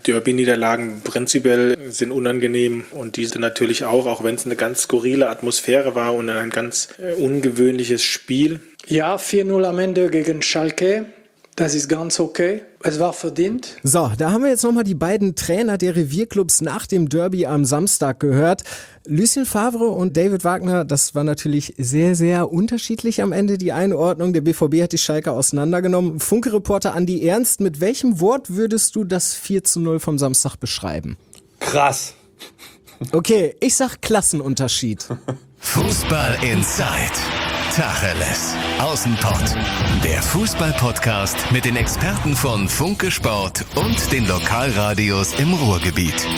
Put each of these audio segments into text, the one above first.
Derby-Niederlagen prinzipiell sind unangenehm und diese natürlich auch wenn es eine ganz skurrile Atmosphäre war und ein ganz ungewöhnliches Spiel. Ja, 4-0 am Ende gegen Schalke. Das ist ganz okay. Es war verdient. So, da haben wir jetzt nochmal die beiden Trainer der Revierclubs nach dem Derby am Samstag gehört. Lucien Favre und David Wagner, das war natürlich sehr, sehr unterschiedlich am Ende die Einordnung. Der BVB hat die Schalker auseinandergenommen. Funke-Reporter Andi Ernst, mit welchem Wort würdest du das 4-0 vom Samstag beschreiben? Krass. Okay, ich sag Klassenunterschied. Fußball Inside. Tacheles. Außenpott. Der Fußball-Podcast mit den Experten von Funke Sport und den Lokalradios im Ruhrgebiet.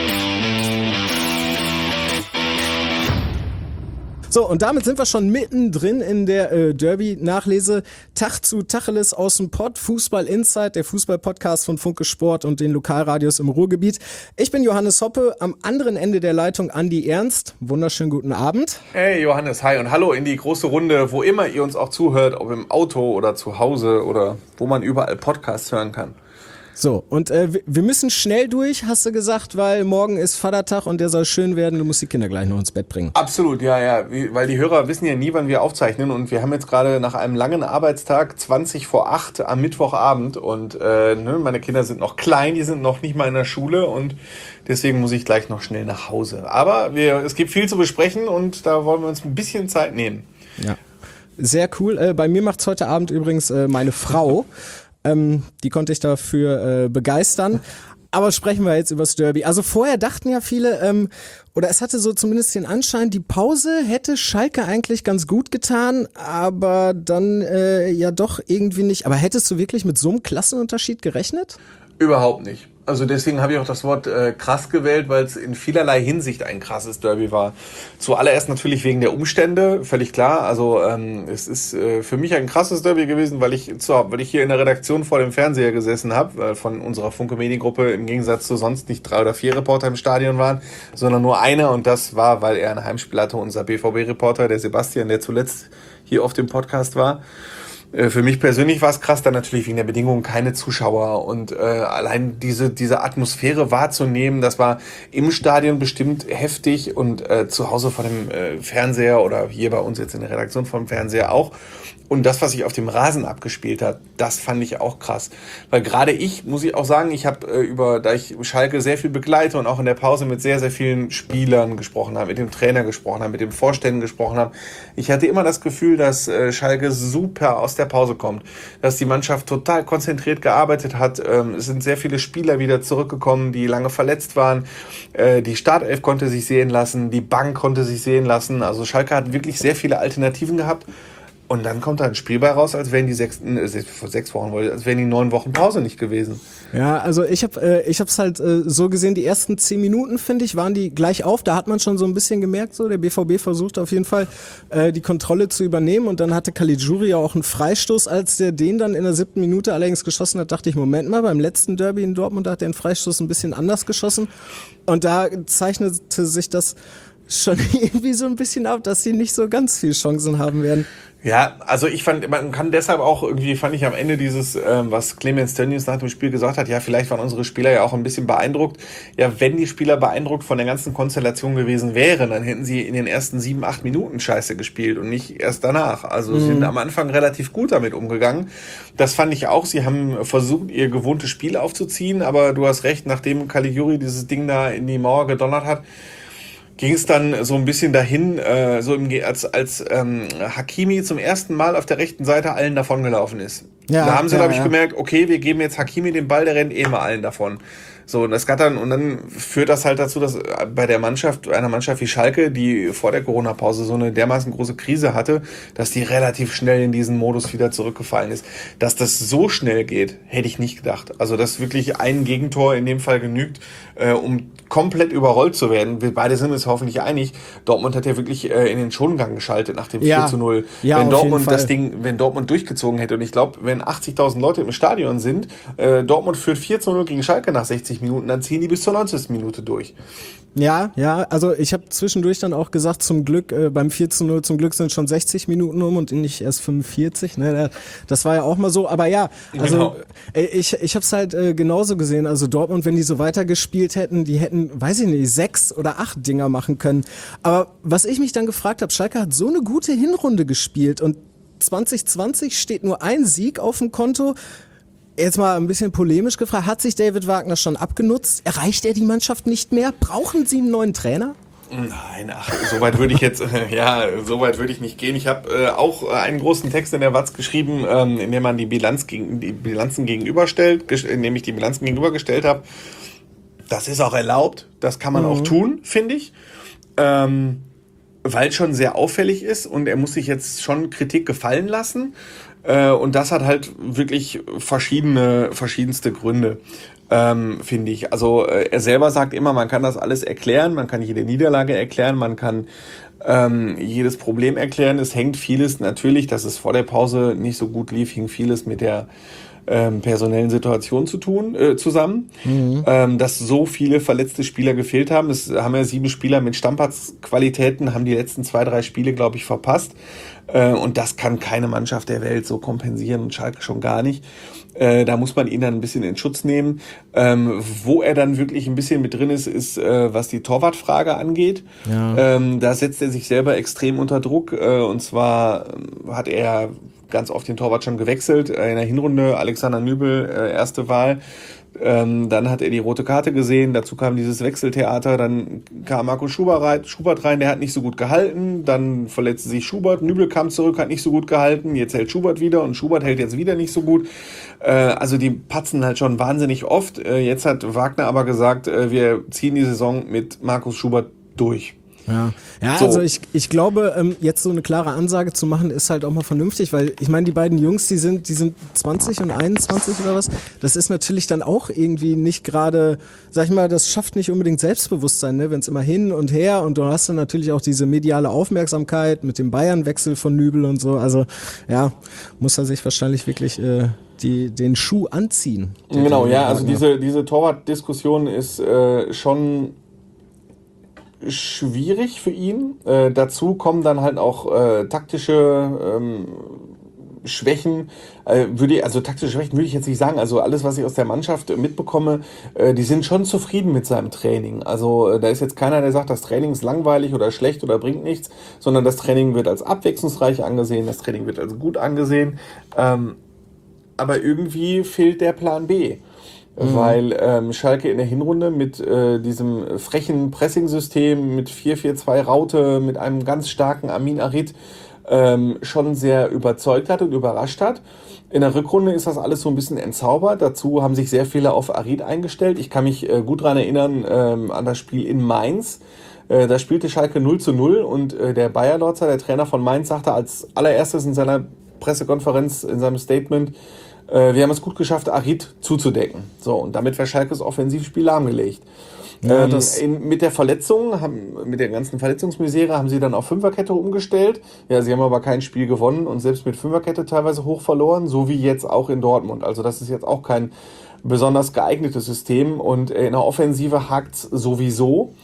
So, und damit sind wir schon mittendrin in der Derby-Nachlese. Tag zu Tacheles aus dem Pott, Fußball Inside, der Fußball-Podcast von Funke Sport und den Lokalradios im Ruhrgebiet. Ich bin Johannes Hoppe, am anderen Ende der Leitung Andi Ernst. Wunderschönen guten Abend. Hey Johannes, hi und hallo in die große Runde, wo immer ihr uns auch zuhört, ob im Auto oder zu Hause oder wo man überall Podcasts hören kann. So, und wir müssen schnell durch, hast du gesagt, weil morgen ist Vatertag und der soll schön werden. Du musst die Kinder gleich noch ins Bett bringen. Absolut, ja, weil die Hörer wissen ja nie, wann wir aufzeichnen und wir haben jetzt gerade nach einem langen Arbeitstag 20:08 am Mittwochabend und meine Kinder sind noch klein, die sind noch nicht mal in der Schule und deswegen muss ich gleich noch schnell nach Hause. Aber es gibt viel zu besprechen und da wollen wir uns ein bisschen Zeit nehmen. Ja, sehr cool. Bei mir macht's heute Abend übrigens meine Frau. Die konnte ich dafür begeistern. Aber sprechen wir jetzt über das Derby. Also vorher dachten ja viele, oder es hatte so zumindest den Anschein, die Pause hätte Schalke eigentlich ganz gut getan, aber dann ja doch irgendwie nicht. Aber hättest du wirklich mit so einem Klassenunterschied gerechnet? Überhaupt nicht. Also deswegen habe ich auch das Wort krass gewählt, weil es in vielerlei Hinsicht ein krasses Derby war. Zuallererst natürlich wegen der Umstände, völlig klar. Also es ist für mich ein krasses Derby gewesen, weil ich hier in der Redaktion vor dem Fernseher gesessen habe, von unserer Funke Mediengruppe im Gegensatz zu sonst nicht 3 oder 4 Reporter im Stadion waren, sondern nur einer und das war, weil er ein Heimspiel hatte, unser BVB-Reporter, der Sebastian, der zuletzt hier auf dem Podcast war. Für mich persönlich war es krass, dann natürlich wegen der Bedingungen keine Zuschauer und allein diese Atmosphäre wahrzunehmen, das war im Stadion bestimmt heftig und zu Hause vor dem Fernseher oder hier bei uns jetzt in der Redaktion vom Fernseher auch. Und das, was sich auf dem Rasen abgespielt hat, das fand ich auch krass. Weil gerade ich, muss ich auch sagen, ich habe da ich Schalke sehr viel begleite und auch in der Pause mit sehr, sehr vielen Spielern gesprochen habe, mit dem Trainer gesprochen habe, mit den Vorständen gesprochen habe. Ich hatte immer das Gefühl, dass Schalke super aus der Pause kommt. Dass die Mannschaft total konzentriert gearbeitet hat. Es sind sehr viele Spieler wieder zurückgekommen, die lange verletzt waren. Die Startelf konnte sich sehen lassen, die Bank konnte sich sehen lassen. Also Schalke hat wirklich sehr viele Alternativen gehabt. Und dann kommt da ein Spiel bei raus, als wären die 9 Wochen Pause nicht gewesen. Ja, also ich hab's halt so gesehen, die ersten 10 Minuten, finde ich, waren die gleich auf. Da hat man schon so ein bisschen gemerkt, so der BVB versucht auf jeden Fall die Kontrolle zu übernehmen. Und dann hatte Caligiuri ja auch einen Freistoß. Als der den dann in der 7. Minute allerdings geschossen hat, dachte ich, Moment mal, beim letzten Derby in Dortmund hat der einen Freistoß ein bisschen anders geschossen. Und da zeichnete sich das schon irgendwie so ein bisschen ab, dass sie nicht so ganz viel Chancen haben werden. Ja, also ich fand, man kann deshalb auch irgendwie, fand ich am Ende dieses, was Clemens Tönnies nach dem Spiel gesagt hat, ja, vielleicht waren unsere Spieler ja auch ein bisschen beeindruckt. Ja, wenn die Spieler beeindruckt von der ganzen Konstellation gewesen wären, dann hätten sie in den ersten 7, 8 Minuten scheiße gespielt und nicht erst danach. Also sie sind am Anfang relativ gut damit umgegangen. Das fand ich auch. Sie haben versucht, ihr gewohntes Spiel aufzuziehen, aber du hast recht, nachdem Caligiuri dieses Ding da in die Mauer gedonnert hat, ging es dann so ein bisschen dahin, als Hakimi zum ersten Mal auf der rechten Seite allen davongelaufen ist. Ja, da haben sie, glaube ich, gemerkt, okay, wir geben jetzt Hakimi den Ball, der rennt mal allen davon. So, und dann führt das halt dazu, dass bei einer Mannschaft wie Schalke, die vor der Corona-Pause so eine dermaßen große Krise hatte, dass die relativ schnell in diesen Modus wieder zurückgefallen ist. Dass das so schnell geht, hätte ich nicht gedacht. Also, dass wirklich ein Gegentor in dem Fall genügt, um komplett überrollt zu werden. Wir beide sind uns uns hoffentlich einig, Dortmund hat ja wirklich in den Schongang geschaltet nach dem 4:0. Ja, wenn auf Dortmund jeden Fall. das Ding, wenn Dortmund durchgezogen hätte, und ich glaube, wenn 80.000 Leute im Stadion sind, Dortmund führt 4:0 gegen Schalke nach 60 Minuten, dann ziehen die bis zur 90. Minute durch. Ja, also ich habe zwischendurch dann auch gesagt, zum Glück, beim 4:0, zum Glück sind schon 60 Minuten um und nicht erst 45, ne, das war ja auch mal so, aber ja, also Genau. ich habe es halt genauso gesehen, also Dortmund, wenn die so weitergespielt hätten, die hätten, weiß ich nicht, 6 oder 8 Dinger machen können, aber was ich mich dann gefragt habe, Schalke hat so eine gute Hinrunde gespielt und 2020 steht nur ein Sieg auf dem Konto. Jetzt mal ein bisschen polemisch gefragt, hat sich David Wagner schon abgenutzt? Erreicht er die Mannschaft nicht mehr? Brauchen sie einen neuen Trainer? Nein, so weit würde ich jetzt, so weit würde ich nicht gehen. Ich habe auch einen großen Text in der Watz geschrieben, in dem man die Bilanzen gegenüberstellt, indem ich die Bilanzen gegenübergestellt habe. Das ist auch erlaubt, das kann man auch tun, finde ich. Weil es schon sehr auffällig ist und er muss sich jetzt schon Kritik gefallen lassen. Und das hat halt wirklich verschiedenste Gründe, finde ich. Also er selber sagt immer, man kann das alles erklären, man kann jede Niederlage erklären, man kann jedes Problem erklären. Es hängt vieles natürlich, dass es vor der Pause nicht so gut lief, hing vieles mit der personellen Situation zusammen, dass so viele verletzte Spieler gefehlt haben. Es haben ja 7 Spieler mit Stammplatzqualitäten, haben die letzten 2-3 Spiele, glaube ich, verpasst. Und das kann keine Mannschaft der Welt so kompensieren und Schalke schon gar nicht. Da muss man ihn dann ein bisschen in Schutz nehmen. Wo er dann wirklich ein bisschen mit drin ist, was die Torwartfrage angeht. Ja. Da setzt er sich selber extrem unter Druck. Und zwar hat er ganz oft den Torwart schon gewechselt. In der Hinrunde Alexander Nübel, erste Wahl. Dann hat er die rote Karte gesehen, dazu kam dieses Wechseltheater, dann kam Marco Schubert rein, der hat nicht so gut gehalten, dann verletzte sich Schubert, Nübel kam zurück, hat nicht so gut gehalten, jetzt hält Schubert wieder und Schubert hält jetzt wieder nicht so gut. Also die patzen halt schon wahnsinnig oft. Jetzt hat Wagner aber gesagt, wir ziehen die Saison mit Markus Schubert durch. Ja, so. Also ich glaube, jetzt so eine klare Ansage zu machen, ist halt auch mal vernünftig, weil ich meine, die beiden Jungs, die sind 20 und 21 oder was, das ist natürlich dann auch irgendwie nicht gerade, sag ich mal, das schafft nicht unbedingt Selbstbewusstsein, ne, wenn es immer hin und her und du hast dann natürlich auch diese mediale Aufmerksamkeit mit dem Bayern-Wechsel von Nübel und so, also ja, muss er sich wahrscheinlich wirklich den Schuh anziehen. Genau, ja, also diese Torwart-Diskussion ist schon schwierig für ihn. Dazu kommen dann halt auch taktische Schwächen. Taktische Schwächen würde ich jetzt nicht sagen. Also alles, was ich aus der Mannschaft mitbekomme, die sind schon zufrieden mit seinem Training. Also da ist jetzt keiner, der sagt, das Training ist langweilig oder schlecht oder bringt nichts, sondern das Training wird als abwechslungsreich angesehen, das Training wird als gut angesehen. Aber irgendwie fehlt der Plan B. Weil Schalke in der Hinrunde mit diesem frechen Pressing-System, mit 4-4-2 Raute, mit einem ganz starken Amin Arid schon sehr überzeugt hat und überrascht hat. In der Rückrunde ist das alles so ein bisschen entzaubert. Dazu haben sich sehr viele auf Arid eingestellt. Ich kann mich gut daran erinnern an das Spiel in Mainz. Da spielte Schalke 0:0 und der Bayer Lorzer, der Trainer von Mainz, sagte als allererstes in seiner Pressekonferenz, in seinem Statement, wir haben es gut geschafft, Arid zuzudecken. So, und damit war Schalkes Offensivspiel lahmgelegt. Ja, mit der Verletzung, mit der ganzen Verletzungsmisere haben sie dann auf Fünferkette umgestellt. Ja, sie haben aber kein Spiel gewonnen und selbst mit Fünferkette teilweise hoch verloren, so wie jetzt auch in Dortmund. Also das ist jetzt auch kein besonders geeignetes System und in der Offensive hakt's sowieso.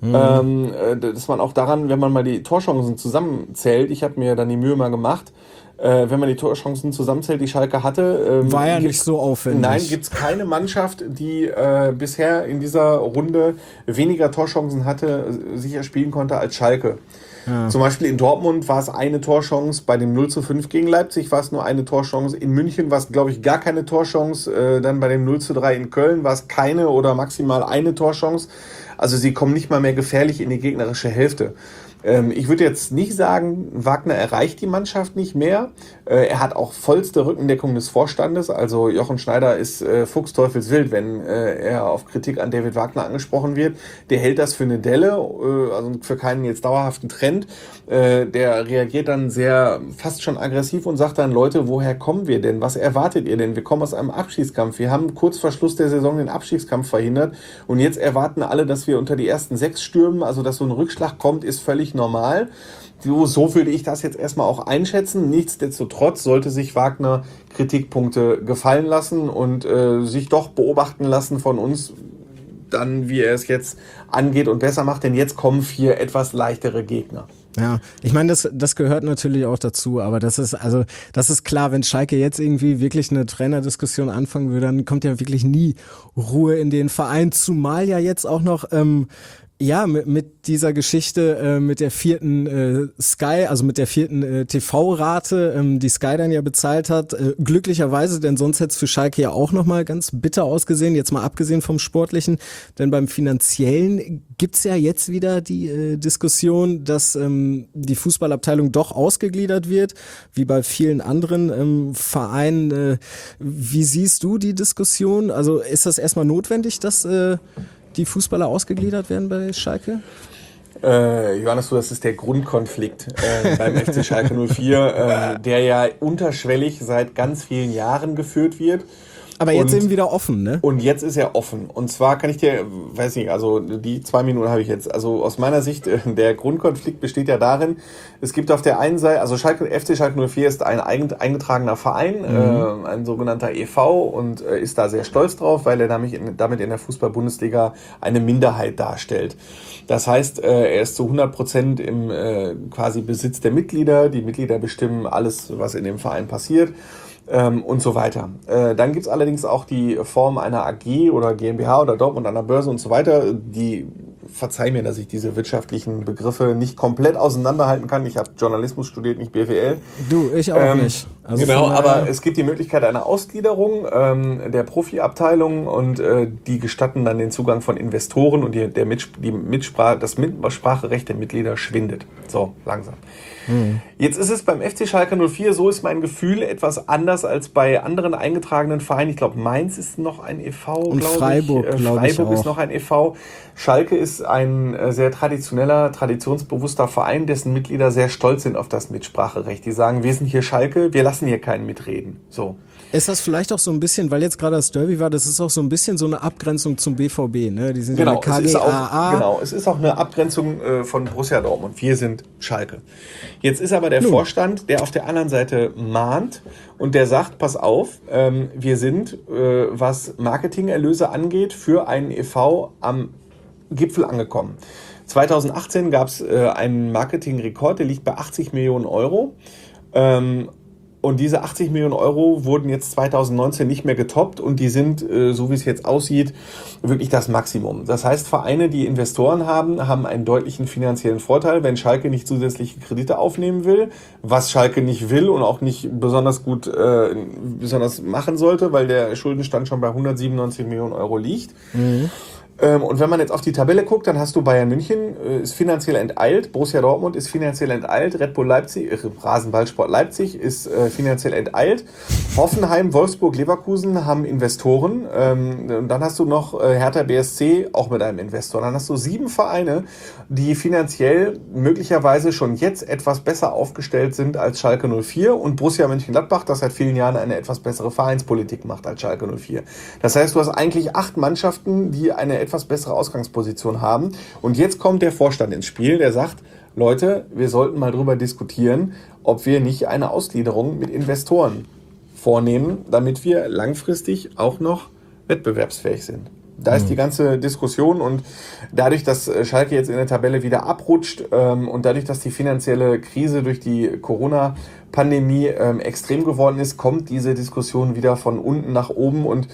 Das man auch daran, wenn man mal die Torchancen zusammenzählt, ich habe mir dann die Mühe mal gemacht, wenn man die Torchancen zusammenzählt, die Schalke hatte. War ja nicht so aufwendig. Nein, gibt's keine Mannschaft, die bisher in dieser Runde weniger Torchancen hatte, sicher spielen konnte als Schalke. Ja. Zum Beispiel in Dortmund war es eine Torchance, bei dem 0:5 gegen Leipzig war es nur eine Torchance, in München war es, glaube ich, gar keine Torchance, dann bei dem 0:3 in Köln war es keine oder maximal eine Torchance. Also sie kommen nicht mal mehr gefährlich in die gegnerische Hälfte. Ich würde jetzt nicht sagen, Wagner erreicht die Mannschaft nicht mehr. Er hat auch vollste Rückendeckung des Vorstandes. Also Jochen Schneider ist fuchsteufelswild, wenn er auf Kritik an David Wagner angesprochen wird. Der hält das für eine Delle, also für keinen jetzt dauerhaften Trend. Der reagiert dann sehr fast schon aggressiv und sagt dann, Leute, woher kommen wir denn? Was erwartet ihr denn? Wir kommen aus einem Abstiegskampf. Wir haben kurz vor Schluss der Saison den Abstiegskampf verhindert und jetzt erwarten alle, dass wir unter die ersten 6 stürmen. Also dass so ein Rückschlag kommt, ist völlig normal. So würde ich das jetzt erstmal auch einschätzen. Nichtsdestotrotz sollte sich Wagner Kritikpunkte gefallen lassen und sich doch beobachten lassen von uns, dann wie er es jetzt angeht und besser macht. Denn jetzt kommen 4 etwas leichtere Gegner. Ja, ich meine, das gehört natürlich auch dazu, aber das ist klar, wenn Schalke jetzt irgendwie wirklich eine Trainerdiskussion anfangen würde, dann kommt ja wirklich nie Ruhe in den Verein, zumal ja jetzt auch noch mit dieser Geschichte mit der 4. Sky, also mit der 4. TV-Rate, die Sky dann ja bezahlt hat, glücklicherweise, denn sonst hätte es für Schalke ja auch nochmal ganz bitter ausgesehen, jetzt mal abgesehen vom Sportlichen, denn beim Finanziellen gibt's ja jetzt wieder die Diskussion, dass die Fußballabteilung doch ausgegliedert wird, wie bei vielen anderen Vereinen. Wie siehst du die Diskussion? Also ist das erstmal notwendig, dass die Fußballer ausgegliedert werden bei Schalke? Johannes, das ist der Grundkonflikt beim FC Schalke 04, der ja unterschwellig seit ganz vielen Jahren geführt wird. Aber jetzt eben wieder offen, ne? Und jetzt ist er offen. Und zwar kann ich dir, weiß nicht, also die 2 Minuten habe ich jetzt. Also aus meiner Sicht, der Grundkonflikt besteht ja darin, es gibt auf der einen Seite, also FC Schalke 04 ist ein eingetragener Verein, ein sogenannter e.V. und ist da sehr stolz drauf, weil er damit in der Fußball-Bundesliga eine Minderheit darstellt. Das heißt, er ist zu 100% im quasi Besitz der Mitglieder. Die Mitglieder bestimmen alles, was in dem Verein passiert. Und so weiter. Dann gibt's allerdings auch die Form einer AG oder GmbH oder Dortmund an der Börse und so weiter. Verzeih mir, dass ich diese wirtschaftlichen Begriffe nicht komplett auseinanderhalten kann. Ich habe Journalismus studiert, nicht BWL. Du, ich auch nicht. Also genau, aber es gibt die Möglichkeit einer Ausgliederung der Profiabteilung und die gestatten dann den Zugang von Investoren und das Mitspracherecht der Mitglieder schwindet. So, langsam. Jetzt ist es beim FC Schalke 04, so ist mein Gefühl, etwas anders als bei anderen eingetragenen Vereinen. Ich glaube, Mainz ist noch ein e.V., und Freiburg, glaube ich, Freiburg ist noch ein e.V. Schalke ist ein sehr traditioneller, traditionsbewusster Verein, dessen Mitglieder sehr stolz sind auf das Mitspracherecht. Die sagen, wir sind hier Schalke, wir lassen hier keinen mitreden. So. Ist das vielleicht auch so ein bisschen, weil jetzt gerade das Derby war, das ist auch so ein bisschen so eine Abgrenzung zum BVB, ne? Die sind genau, ja eine KGaA. Es ist auch eine Abgrenzung von Borussia Dortmund. Wir sind Schalke. Jetzt ist aber der Vorstand, der auf der anderen Seite mahnt und der sagt, pass auf, wir sind, was Marketingerlöse angeht, für einen e.V. am Gipfel angekommen. 2018 gab es einen Marketingrekord, der liegt bei 80 Millionen Euro. Und diese 80 Millionen Euro wurden jetzt 2019 nicht mehr getoppt und die sind, so wie es jetzt aussieht, wirklich das Maximum. Das heißt, Vereine, die Investoren haben einen deutlichen finanziellen Vorteil, wenn Schalke nicht zusätzliche Kredite aufnehmen will, was Schalke nicht will und auch nicht besonders gut besonders machen sollte, weil der Schuldenstand schon bei 197 Millionen Euro liegt. Mhm. Und wenn man jetzt auf die Tabelle guckt, dann hast du Bayern München, ist finanziell enteilt, Borussia Dortmund ist finanziell enteilt, Red Bull Leipzig, Rasenballsport Leipzig ist finanziell enteilt, Hoffenheim, Wolfsburg, Leverkusen haben Investoren, und dann hast du noch Hertha BSC, auch mit einem Investor. Dann hast du 7 Vereine, die finanziell möglicherweise schon jetzt etwas besser aufgestellt sind als Schalke 04 und Borussia Mönchengladbach, das seit vielen Jahren eine etwas bessere Vereinspolitik macht als Schalke 04. Das heißt, du hast eigentlich 8 Mannschaften, die eine etwas bessere Ausgangsposition haben. Und jetzt kommt der Vorstand ins Spiel, der sagt, Leute, wir sollten mal drüber diskutieren, ob wir nicht eine Ausgliederung mit Investoren vornehmen, damit wir langfristig auch noch wettbewerbsfähig sind. Da ist die ganze Diskussion und dadurch, dass Schalke jetzt in der Tabelle wieder abrutscht und dadurch, dass die finanzielle Krise durch die Corona-Pandemie extrem geworden ist, kommt diese Diskussion wieder von unten nach oben und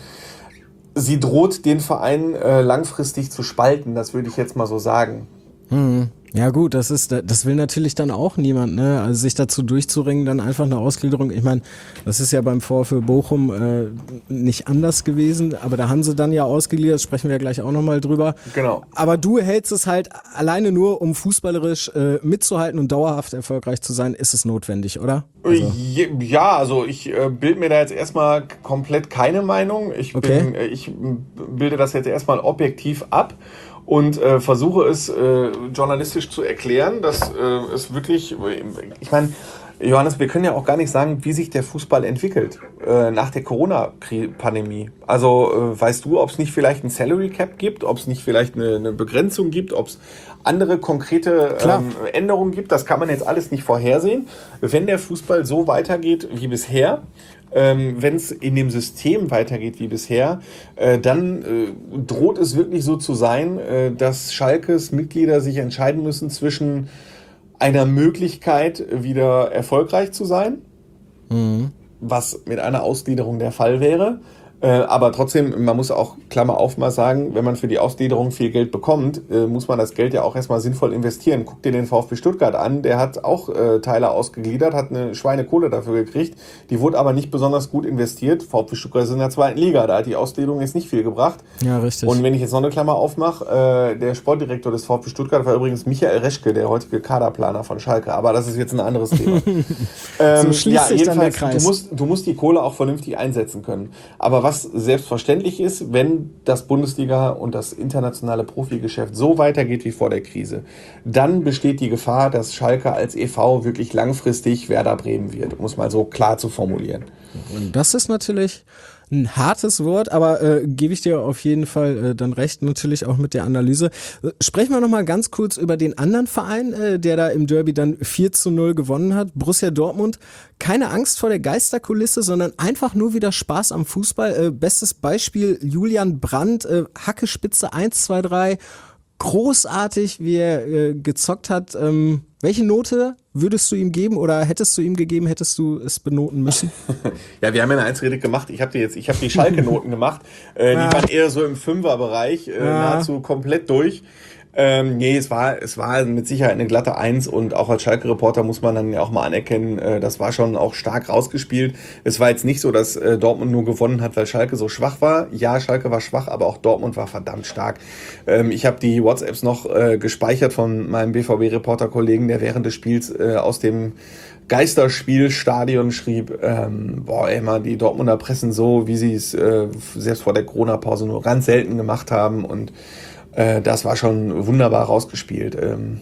sie droht, den Verein langfristig zu spalten, das würde ich jetzt mal so sagen. Ja gut, das will natürlich dann auch niemand, ne? Also sich dazu durchzuringen, dann einfach eine Ausgliederung. Ich meine, das ist ja beim VfL Bochum nicht anders gewesen, aber da haben sie dann ja ausgegliedert, sprechen wir ja gleich auch nochmal drüber. Genau. Aber du hältst es halt alleine nur, um fußballerisch mitzuhalten und dauerhaft erfolgreich zu sein, ist es notwendig, oder? Also. Ja, also ich bilde mir da jetzt erstmal komplett keine Meinung. Ich bilde das jetzt erstmal objektiv ab. Und versuche es journalistisch zu erklären, dass es wirklich, ich meine, Johannes, wir können ja auch gar nicht sagen, wie sich der Fußball entwickelt nach der Corona-Pandemie. Also weißt du, ob es nicht vielleicht ein Salary Cap gibt, ob es nicht vielleicht eine Begrenzung gibt, ob es andere konkrete Änderungen gibt, das kann man jetzt alles nicht vorhersehen. Wenn der Fußball so weitergeht wie bisher, wenn es in dem System weitergeht wie bisher, dann droht es wirklich so zu sein, dass Schalkes Mitglieder sich entscheiden müssen zwischen einer Möglichkeit, wieder erfolgreich zu sein, was mit einer Ausgliederung der Fall wäre. Aber trotzdem, man muss auch, Klammer auf, mal sagen, wenn man für die Ausgliederung viel Geld bekommt, muss man das Geld ja auch erstmal sinnvoll investieren. Guck dir den VfB Stuttgart an, der hat auch Teile ausgegliedert, hat eine Schweinekohle dafür gekriegt, die wurde aber nicht besonders gut investiert. VfB Stuttgart ist in der 2. Liga, da hat die Ausgliederung jetzt nicht viel gebracht. Ja, richtig. Und wenn ich jetzt noch eine Klammer aufmache, der Sportdirektor des VfB Stuttgart war übrigens Michael Reschke, der heutige Kaderplaner von Schalke, aber das ist jetzt ein anderes Thema. So schließt sich dann der Kreis. Du musst die Kohle auch vernünftig einsetzen können. Aber was selbstverständlich ist, wenn das Bundesliga und das internationale Profigeschäft so weitergeht wie vor der Krise, dann besteht die Gefahr, dass Schalke als e.V. wirklich langfristig Werder Bremen wird, um es mal so klar zu formulieren. Und das ist natürlich ein hartes Wort, aber gebe ich dir auf jeden Fall dann recht, natürlich auch mit der Analyse. Sprechen wir nochmal ganz kurz über den anderen Verein, der da im Derby dann 4-0 gewonnen hat, Borussia Dortmund. Keine Angst vor der Geisterkulisse, sondern einfach nur wieder Spaß am Fußball. Bestes Beispiel Julian Brandt, Hackespitze 1, 2, 3, großartig, wie er gezockt hat. Welche Note würdest du ihm geben oder hättest du ihm gegeben, hättest du es benoten müssen? Ja, wir haben ja eine Einzelrede gemacht. Ich habe die Schalke-Noten gemacht. Die waren eher so im Fünfer-Bereich, nahezu komplett durch. Nee, es war mit Sicherheit eine glatte 1 und auch als Schalke-Reporter muss man dann ja auch mal anerkennen, das war schon auch stark rausgespielt. Es war jetzt nicht so, dass Dortmund nur gewonnen hat, weil Schalke so schwach war. Ja, Schalke war schwach, aber auch Dortmund war verdammt stark. Ich habe die WhatsApps noch gespeichert von meinem BVB-Reporter-Kollegen, der während des Spiels aus dem Geisterspielstadion schrieb, die Dortmunder pressen so, wie sie es selbst vor der Corona-Pause nur ganz selten gemacht haben und das war schon wunderbar rausgespielt.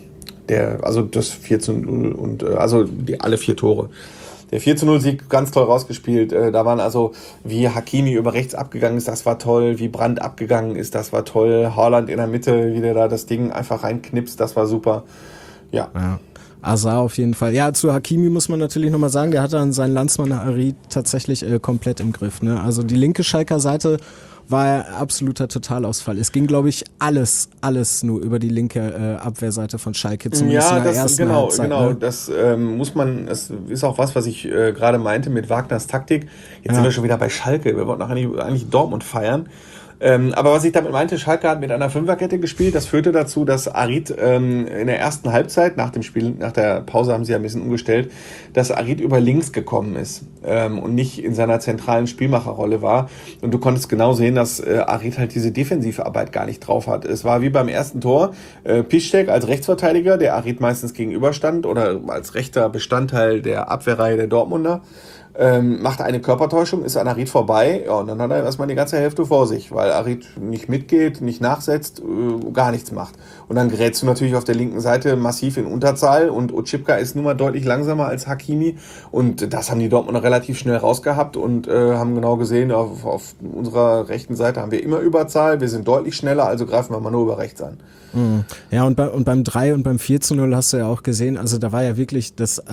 Das 4-0 und alle 4 Tore. Der 4-0-Sieg ganz toll rausgespielt. Da waren also, wie Hakimi über rechts abgegangen ist, das war toll. Wie Brandt abgegangen ist, das war toll. Haaland in der Mitte, wie der da das Ding einfach reinknipst, das war super. Ja. Azar auf jeden Fall. Ja, zu Hakimi muss man natürlich nochmal sagen, der hatte dann seinen Landsmann Harit tatsächlich komplett im Griff. Ne? Also die linke Schalker Seite war absoluter Totalausfall. Es ging, glaube ich, alles nur über die linke Abwehrseite von Schalke, zumindest in der ersten Halbzeit. Genau. Das das ist auch was ich gerade meinte mit Wagners Taktik. Jetzt sind wir schon wieder bei Schalke. Wir wollten auch eigentlich Dortmund feiern. Aber was ich damit meinte, Schalke hat mit einer Fünferkette gespielt. Das führte dazu, dass Harit in der ersten Halbzeit, nach dem Spiel, nach der Pause haben sie ja ein bisschen umgestellt, dass Harit über links gekommen ist und nicht in seiner zentralen Spielmacherrolle war. Und du konntest genau sehen, dass Harit halt diese defensive Arbeit gar nicht drauf hat. Es war wie beim ersten Tor, Piszczek als Rechtsverteidiger, der Harit meistens gegenüberstand oder als rechter Bestandteil der Abwehrreihe der Dortmunder. Macht eine Körpertäuschung, ist an Harit vorbei, ja, und dann hat er erstmal die ganze Hälfte vor sich, weil Harit nicht mitgeht, nicht nachsetzt, gar nichts macht. Und dann gerätst du natürlich auf der linken Seite massiv in Unterzahl und Oczipka ist nun mal deutlich langsamer als Hakimi und das haben die Dortmunder relativ schnell rausgehabt und haben genau gesehen, auf unserer rechten Seite haben wir immer Überzahl, wir sind deutlich schneller, also greifen wir mal nur über rechts an. Ja, und beim 3 und beim 4-0 hast du ja auch gesehen, also da war ja wirklich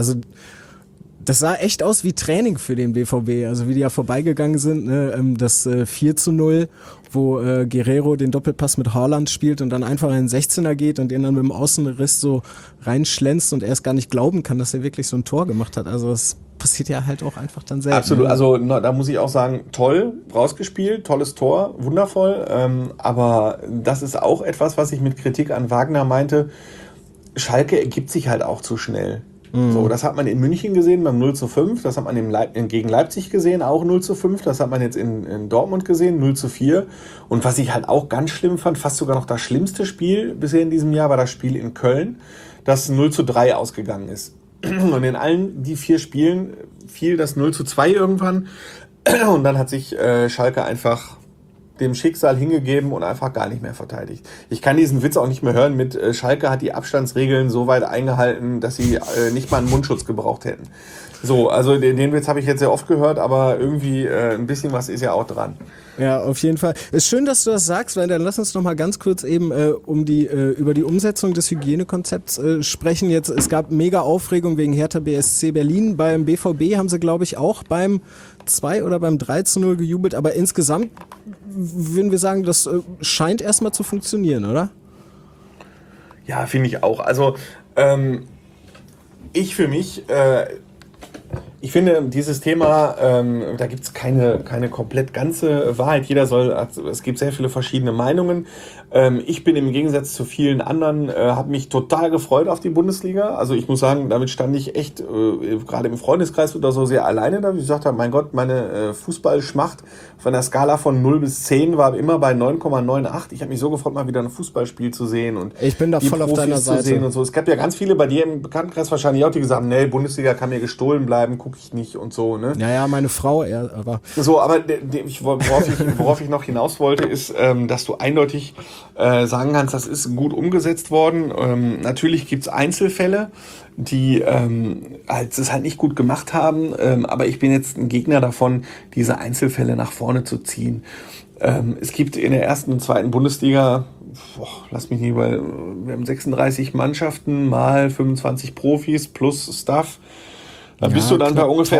das sah echt aus wie Training für den BVB, also wie die ja vorbeigegangen sind, ne? Das 4-0, wo Guerrero den Doppelpass mit Haaland spielt und dann einfach in den 16er geht und ihn dann mit dem Außenriss so reinschlänzt und er es gar nicht glauben kann, dass er wirklich so ein Tor gemacht hat. Also das passiert ja halt auch einfach dann selten. Absolut, also da muss ich auch sagen, toll rausgespielt, tolles Tor, wundervoll, aber das ist auch etwas, was ich mit Kritik an Wagner meinte. Schalke ergibt sich halt auch zu schnell. So, das hat man in München gesehen beim 0:5, das hat man gegen Leipzig gesehen, auch 0:5, das hat man jetzt in Dortmund gesehen, 0:4. Und was ich halt auch ganz schlimm fand, fast sogar noch das schlimmste Spiel bisher in diesem Jahr, war das Spiel in Köln, das 0:3 ausgegangen ist. Und in allen die 4 Spielen fiel das 0:2 irgendwann. Und dann hat sich Schalke einfach dem Schicksal hingegeben und einfach gar nicht mehr verteidigt. Ich kann diesen Witz auch nicht mehr hören mit Schalke hat die Abstandsregeln so weit eingehalten, dass sie nicht mal einen Mundschutz gebraucht hätten. So, also den Witz habe ich jetzt sehr oft gehört, aber irgendwie ein bisschen was ist ja auch dran. Ja, auf jeden Fall. Ist schön, dass du das sagst, weil dann lass uns noch mal ganz kurz eben über die Umsetzung des Hygienekonzepts sprechen. Jetzt, es gab mega Aufregung wegen Hertha BSC Berlin. Beim BVB haben sie, glaube ich, auch beim 2 oder beim 3:0 gejubelt. Aber insgesamt würden wir sagen, das scheint erstmal zu funktionieren, oder? Ja, finde ich auch. Also ich für mich... Ich finde, dieses Thema, da gibt es keine komplett ganze Wahrheit. Es gibt sehr viele verschiedene Meinungen. Ich bin im Gegensatz zu vielen anderen, habe mich total gefreut auf die Bundesliga. Also ich muss sagen, damit stand ich echt, gerade im Freundeskreis oder so, sehr alleine da. Wie ich gesagt habe, mein Gott, meine Fußballschmacht von der Skala von 0 bis 10 war immer bei 9,98. Ich habe mich so gefreut, mal wieder ein Fußballspiel zu sehen. Und ich bin da voll auf deiner Seite. Und so. Es gab ja ganz viele bei dir im Bekanntenkreis wahrscheinlich auch, die gesagt haben, nee, Bundesliga kann mir gestohlen bleiben, gucke ich nicht und so. Ne? Ja, meine Frau eher, aber... So, aber worauf ich noch hinaus wollte, ist, dass du eindeutig sagen kannst, das ist gut umgesetzt worden. Natürlich gibt's Einzelfälle, die es halt nicht gut gemacht haben, aber ich bin jetzt ein Gegner davon, diese Einzelfälle nach vorne zu ziehen. Es gibt in der ersten und zweiten Bundesliga, lass mich nicht, weil wir haben 36 Mannschaften mal 25 Profis plus Staff. Da bist du dann bei ungefähr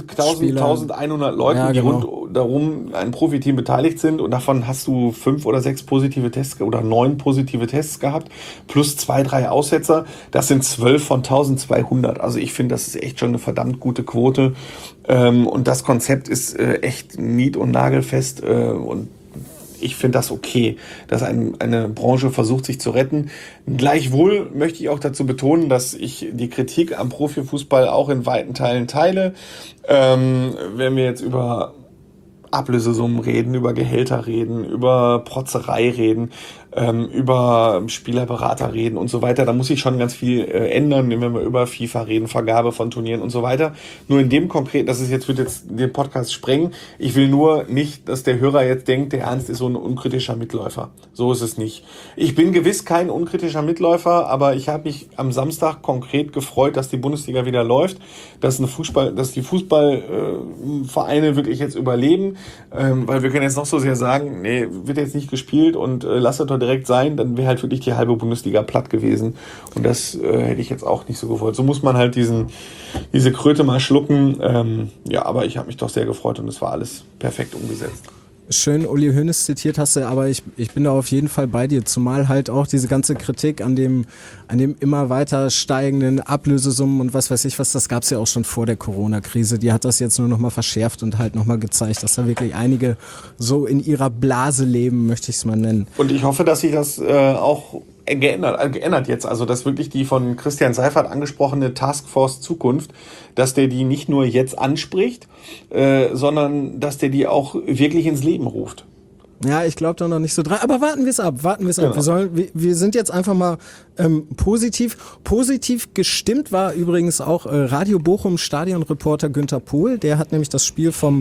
1100 Leuten, ja, genau, die rund darum ein Profiteam beteiligt sind, und davon hast du 5 oder 6 positive Tests oder 9 positive Tests gehabt, plus 2, 3 Aussetzer. Das sind 12 von 1200. Also ich finde, das ist echt schon eine verdammt gute Quote. Und das Konzept ist echt nied- und nagelfest, und ich finde das okay, dass eine Branche versucht, sich zu retten. Gleichwohl möchte ich auch dazu betonen, dass ich die Kritik am Profifußball auch in weiten Teilen teile. Wenn wir jetzt über Ablösesummen reden, über Gehälter reden, über Protzerei reden, über Spielerberater reden und so weiter. Da muss sich schon ganz viel ändern, wenn wir über FIFA reden, Vergabe von Turnieren und so weiter. Nur in dem konkreten, wird jetzt den Podcast sprengen. Ich will nur nicht, dass der Hörer jetzt denkt, der Ernst ist so ein unkritischer Mitläufer. So ist es nicht. Ich bin gewiss kein unkritischer Mitläufer, aber ich habe mich am Samstag konkret gefreut, dass die Bundesliga wieder läuft, dass die Fußballvereine wirklich jetzt überleben, weil wir können jetzt noch so sehr sagen, nee, wird jetzt nicht gespielt und lasst es doch direkt sein, dann wäre halt wirklich die halbe Bundesliga platt gewesen. Und das hätte ich jetzt auch nicht so gewollt. So muss man halt diese Kröte mal schlucken. Ja, aber ich habe mich doch sehr gefreut und es war alles perfekt umgesetzt. Schön Uli Hoeneß zitiert hast du, aber ich bin da auf jeden Fall bei dir, zumal halt auch diese ganze Kritik an dem immer weiter steigenden Ablösesummen und was weiß ich was, das gab's ja auch schon vor der Corona-Krise, die hat das jetzt nur noch mal verschärft und halt noch mal gezeigt, dass da wirklich einige so in ihrer Blase leben, möchte ich es mal nennen. Und ich hoffe, dass sich das auch geändert jetzt, also dass wirklich die von Christian Seifert angesprochene Taskforce Zukunft, dass der die nicht nur jetzt anspricht, sondern dass der die auch wirklich ins Leben ruft. Ja, ich glaube da noch nicht so dran, aber warten wir es ab. Genau. Wir sind jetzt einfach mal positiv gestimmt war übrigens auch Radio Bochum Stadionreporter Günther Pohl, der hat nämlich das Spiel vom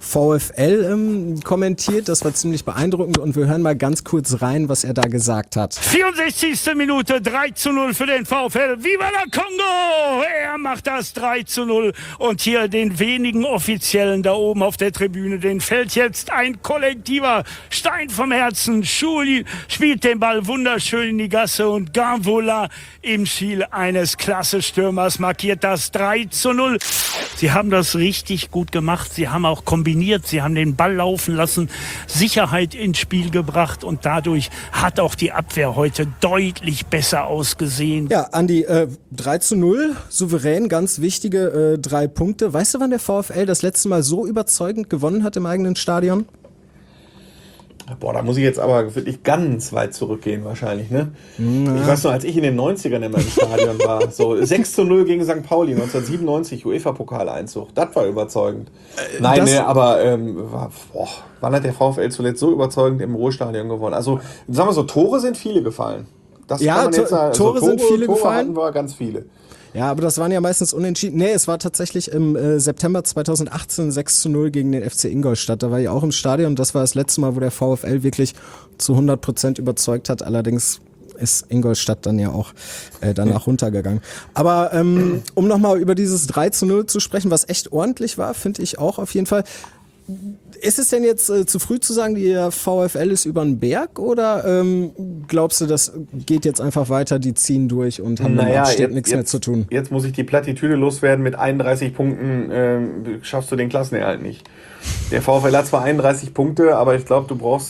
VfL kommentiert, das war ziemlich beeindruckend und wir hören mal ganz kurz rein, was er da gesagt hat. 64. Minute, 3:0 für den VfL. Viva la Congo! Er macht das 3:0 und hier den wenigen Offiziellen da oben auf der Tribüne, den fällt jetzt ein kollektiver Stein vom Herzen. Schuli spielt den Ball wunderschön in die Gasse und Gavola im Ziel eines Klasse-Stürmers markiert das 3:0. Sie haben das richtig gut gemacht, sie haben auch kombiniert, sie haben den Ball laufen lassen, Sicherheit ins Spiel gebracht und dadurch hat auch die Abwehr heute deutlich besser ausgesehen. Ja, Andi, 3:0, souverän, ganz wichtige 3 Punkte. Weißt du, wann der VfL das letzte Mal so überzeugend gewonnen hat im eigenen Stadion? Boah, da muss ich jetzt aber wirklich ganz weit zurückgehen wahrscheinlich, ne? Ja. Ich weiß noch, als ich in den 90ern immer im Stadion war, so 6:0 gegen St. Pauli, 1997, UEFA-Pokaleinzug, das war überzeugend. Nein, aber wann hat der VfL zuletzt so überzeugend im Ruhrstadion gewonnen? Also, sagen wir so, Tore sind viele gefallen. Das ja, kann man jetzt sagen. Tore sind viele gefallen. Hatten wir ganz viele. Ja, aber das waren ja meistens unentschieden. Nee, es war tatsächlich im September 2018 6:0 gegen den FC Ingolstadt. Da war ich auch im Stadion. Das war das letzte Mal, wo der VfL wirklich zu 100% überzeugt hat. Allerdings ist Ingolstadt dann ja auch danach runtergegangen. Aber um nochmal über dieses 3:0 zu sprechen, was echt ordentlich war, finde ich auch auf jeden Fall. Ist es denn jetzt zu früh zu sagen, der VfL ist über den Berg oder glaubst du, das geht jetzt einfach weiter, die ziehen durch und haben im Abstieg nichts mehr zu tun? Jetzt muss ich die Plattitüde loswerden, mit 31 Punkten schaffst du den Klassenerhalt nicht. Der VfL hat zwar 31 Punkte, aber ich glaube, du brauchst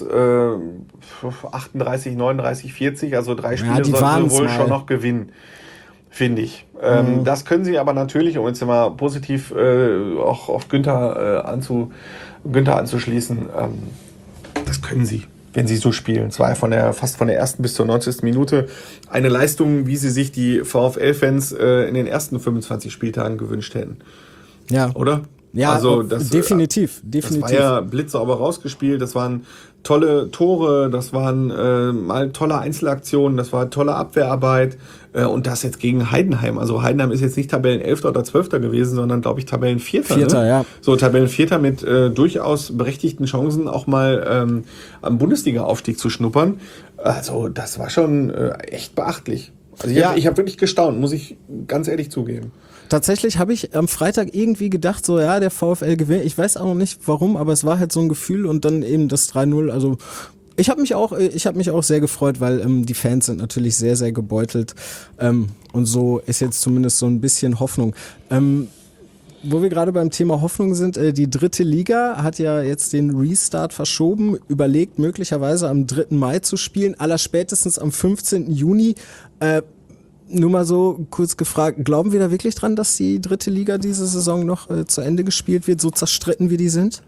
38, 39, 40, also 3 Spiele sollten sie wohl schon noch gewinnen. Finde ich. Das können sie aber natürlich, um jetzt mal positiv auch auf Günther anzuschließen, das können sie, wenn sie so spielen. Es war ja fast von der ersten bis zur 90. Minute eine Leistung, wie sie sich die VfL-Fans in den ersten 25 Spieltagen gewünscht hätten. Ja. Oder? Ja, also definitiv. Das war ja blitzsauber rausgespielt, das waren tolle Tore, das waren mal tolle Einzelaktionen, das war tolle Abwehrarbeit und das jetzt gegen Heidenheim. Also Heidenheim ist jetzt nicht Tabellenelfter oder Zwölfter gewesen, sondern glaube ich Tabellenvierter. Vierter, ne? Ja. So Tabellenvierter mit durchaus berechtigten Chancen auch mal am Bundesliga-Aufstieg zu schnuppern. Also das war schon echt beachtlich. Also ich hab wirklich gestaunt, muss ich ganz ehrlich zugeben. Tatsächlich habe ich am Freitag irgendwie gedacht, so ja, der VfL gewinnt. Ich weiß auch noch nicht warum, aber es war halt so ein Gefühl und dann eben das 3:0. Also ich habe mich auch sehr gefreut, weil die Fans sind natürlich sehr, sehr gebeutelt und so ist jetzt zumindest so ein bisschen Hoffnung. Wo wir gerade beim Thema Hoffnung sind, die 3. Liga hat ja jetzt den Restart verschoben, überlegt möglicherweise am 3. Mai zu spielen, allerspätestens am 15. Juni. Nur mal so kurz gefragt, glauben wir da wirklich dran, dass die 3. Liga diese Saison noch zu Ende gespielt wird, so zerstritten wie die sind?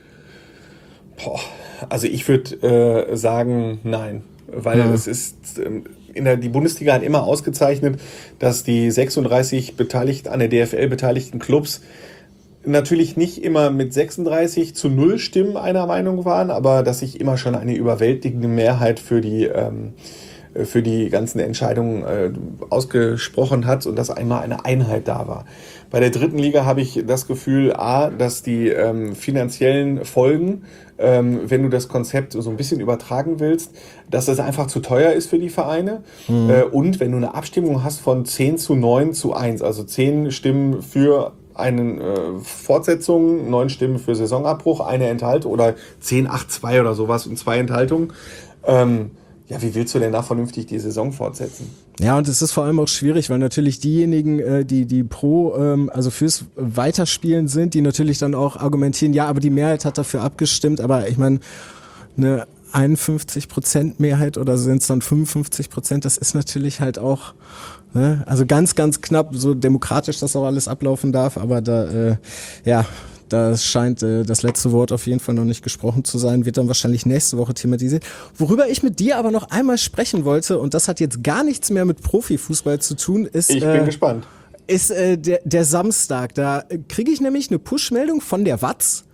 Also ich würde sagen, nein. Weil es ist, die Bundesliga hat immer ausgezeichnet, dass die 36 an der DFL beteiligten Clubs natürlich nicht immer mit 36:0 Stimmen einer Meinung waren, aber dass sich immer schon eine überwältigende Mehrheit für die ganzen Entscheidungen ausgesprochen hat und dass einmal eine Einheit da war. Bei der 3. Liga habe ich das Gefühl, dass die finanziellen Folgen, wenn du das Konzept so ein bisschen übertragen willst, dass das einfach zu teuer ist für die Vereine. Und wenn du eine Abstimmung hast von 10:9:1, also 10 Stimmen für eine Fortsetzung, 9 Stimmen für Saisonabbruch, eine Enthaltung oder 10:8:2 oder sowas und 2 Enthaltungen, ja, wie willst du denn da vernünftig die Saison fortsetzen? Ja, und es ist vor allem auch schwierig, weil natürlich diejenigen, die also fürs Weiterspielen sind, die natürlich dann auch argumentieren, ja, aber die Mehrheit hat dafür abgestimmt, aber ich meine, eine 51% Mehrheit oder sind es dann 55%, das ist natürlich halt auch, ne, also ganz, ganz knapp, so demokratisch das auch alles ablaufen darf, aber da, da scheint das letzte Wort auf jeden Fall noch nicht gesprochen zu sein, wird dann wahrscheinlich nächste Woche thematisiert. Worüber ich mit dir aber noch einmal sprechen wollte, und das hat jetzt gar nichts mehr mit Profifußball zu tun, ist... Ich bin gespannt. Ist der Samstag. Da kriege ich nämlich eine Push-Meldung von der Watz.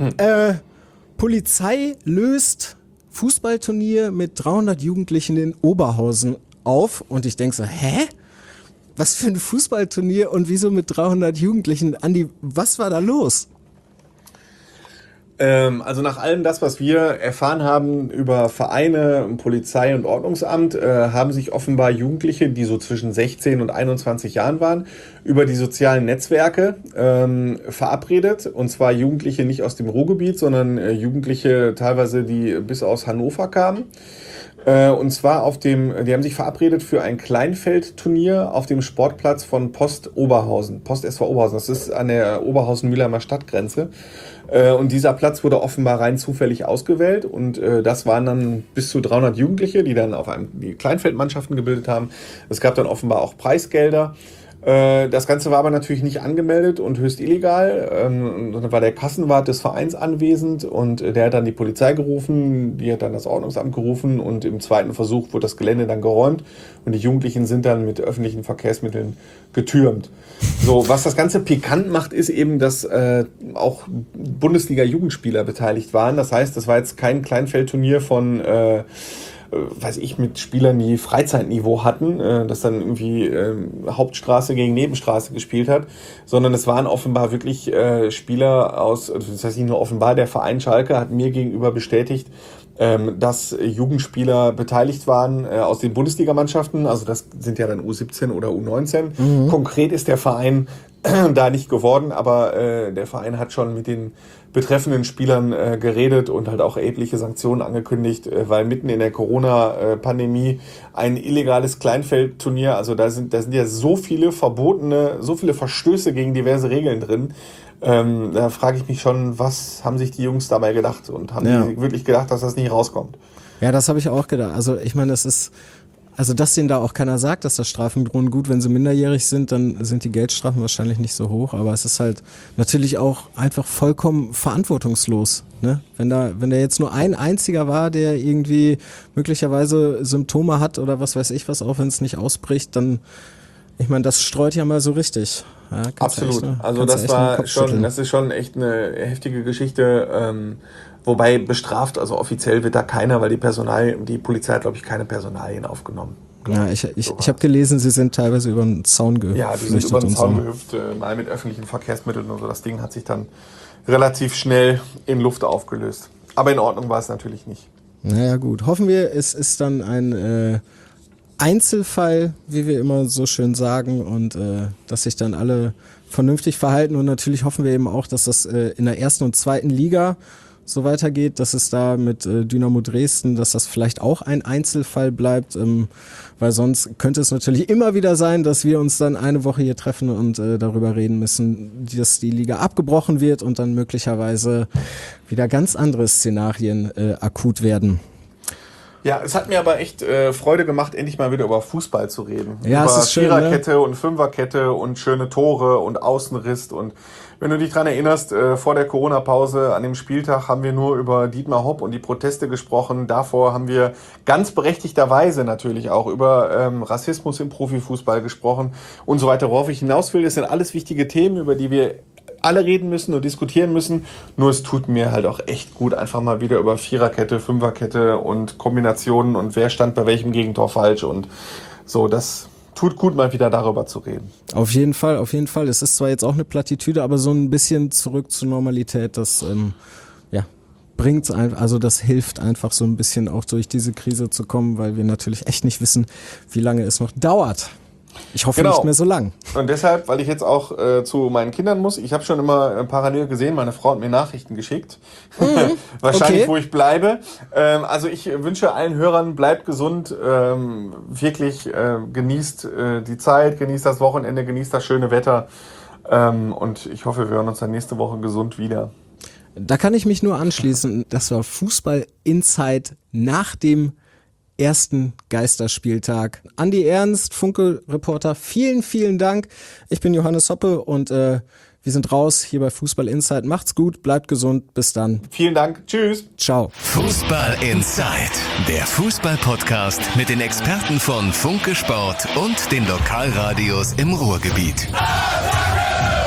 Polizei löst Fußballturnier mit 300 Jugendlichen in Oberhausen auf. Und ich denke so, hä? Was für ein Fußballturnier und wieso mit 300 Jugendlichen? Andi, was war da los? Also nach allem das, was wir erfahren haben über Vereine, Polizei und Ordnungsamt, haben sich offenbar Jugendliche, die so zwischen 16 und 21 Jahren waren, über die sozialen Netzwerke verabredet. Und zwar Jugendliche nicht aus dem Ruhrgebiet, sondern Jugendliche teilweise, die bis aus Hannover kamen. Und zwar die haben sich verabredet für ein Kleinfeldturnier auf dem Sportplatz von Post Oberhausen, Post SV Oberhausen. Das ist an der Oberhausen-Mühlheimer Stadtgrenze. Und dieser Platz wurde offenbar rein zufällig ausgewählt. Und das waren dann bis zu 300 Jugendliche, die dann die Kleinfeldmannschaften gebildet haben. Es gab dann offenbar auch Preisgelder. Das Ganze war aber natürlich nicht angemeldet und höchst illegal. Dann war der Kassenwart des Vereins anwesend und der hat dann die Polizei gerufen, die hat dann das Ordnungsamt gerufen und im zweiten Versuch wurde das Gelände dann geräumt und die Jugendlichen sind dann mit öffentlichen Verkehrsmitteln getürmt. So, was das Ganze pikant macht, ist eben, dass auch Bundesliga-Jugendspieler beteiligt waren. Das heißt, das war jetzt kein Kleinfeldturnier von mit Spielern, die Freizeitniveau hatten, das dann irgendwie Hauptstraße gegen Nebenstraße gespielt hat, sondern es waren offenbar wirklich Spieler das heißt nicht nur offenbar, der Verein Schalke hat mir gegenüber bestätigt, dass Jugendspieler beteiligt waren aus den Bundesligamannschaften, also das sind ja dann U17 oder U19. Konkret ist der Verein da nicht geworden, aber der Verein hat schon mit den betreffenden Spielern geredet und halt auch erhebliche Sanktionen angekündigt, weil mitten in der Corona-Pandemie ein illegales Kleinfeldturnier, also da sind ja so viele Verstöße gegen diverse Regeln drin. Da frage ich mich schon, was haben sich die Jungs dabei gedacht und haben die wirklich gedacht, dass das nicht rauskommt? Ja, das habe ich auch gedacht. Also ich meine, dass denen da auch keiner sagt, dass das Strafen drohen. Gut, wenn sie minderjährig sind, dann sind die Geldstrafen wahrscheinlich nicht so hoch, aber es ist halt natürlich auch einfach vollkommen verantwortungslos, ne? Wenn da jetzt nur ein einziger war, der irgendwie möglicherweise Symptome hat oder was weiß ich was, auch wenn es nicht ausbricht, dann, ich meine, das streut ja mal so richtig. Ja, absolut. Also das ist schon echt eine heftige Geschichte. Wobei bestraft, also offiziell wird da keiner, weil die Polizei hat, glaube ich, keine Personalien aufgenommen. Ja, ich habe gelesen, sie sind teilweise über den Zaun gehüpft. Ja, die sind über den Zaun gehüpft, mal mit öffentlichen Verkehrsmitteln und so. Das Ding hat sich dann relativ schnell in Luft aufgelöst. Aber in Ordnung war es natürlich nicht. Naja gut, hoffen wir, es ist dann ein Einzelfall, wie wir immer so schön sagen, und dass sich dann alle vernünftig verhalten. Und natürlich hoffen wir eben auch, dass das in der ersten und zweiten Liga so weitergeht, dass es da mit Dynamo Dresden, dass das vielleicht auch ein Einzelfall bleibt, weil sonst könnte es natürlich immer wieder sein, dass wir uns dann eine Woche hier treffen und darüber reden müssen, dass die Liga abgebrochen wird und dann möglicherweise wieder ganz andere Szenarien akut werden. Ja, es hat mir aber echt Freude gemacht, endlich mal wieder über Fußball zu reden. Ja, über es ist schön, Viererkette, ne? Und Fünferkette und schöne Tore und Außenriss. Und wenn du dich dran erinnerst, vor der Corona-Pause an dem Spieltag haben wir nur über Dietmar Hopp und die Proteste gesprochen. Davor haben wir ganz berechtigterweise natürlich auch über Rassismus im Profifußball gesprochen und so weiter. Worauf ich hinaus will, das sind alles wichtige Themen, über die wir alle reden müssen und diskutieren müssen. Nur es tut mir halt auch echt gut, einfach mal wieder über Viererkette, Fünferkette und Kombinationen und wer stand bei welchem Gegentor falsch und so. Das tut gut, mal wieder darüber zu reden. Auf jeden Fall, auf jeden Fall. Es ist zwar jetzt auch eine Plattitüde, aber so ein bisschen zurück zur Normalität, das bringt's einfach, also das hilft einfach so ein bisschen auch durch diese Krise zu kommen, weil wir natürlich echt nicht wissen, wie lange es noch dauert. Ich hoffe nicht mehr so lang. Und deshalb, weil ich jetzt auch zu meinen Kindern muss, ich habe schon immer parallel gesehen, meine Frau hat mir Nachrichten geschickt, wahrscheinlich okay, wo ich bleibe. Also ich wünsche allen Hörern, bleibt gesund, wirklich genießt die Zeit, genießt das Wochenende, genießt das schöne Wetter und ich hoffe, wir hören uns dann nächste Woche gesund wieder. Da kann ich mich nur anschließen, das war Fußball Insight nach dem ersten Geisterspieltag. Andi Ernst, Funke-Reporter, vielen, vielen Dank. Ich bin Johannes Hoppe und wir sind raus hier bei Fußball Insight. Macht's gut, bleibt gesund, bis dann. Vielen Dank, tschüss. Ciao. Fußball Insight, der Fußball-Podcast mit den Experten von Funke Sport und den Lokalradios im Ruhrgebiet.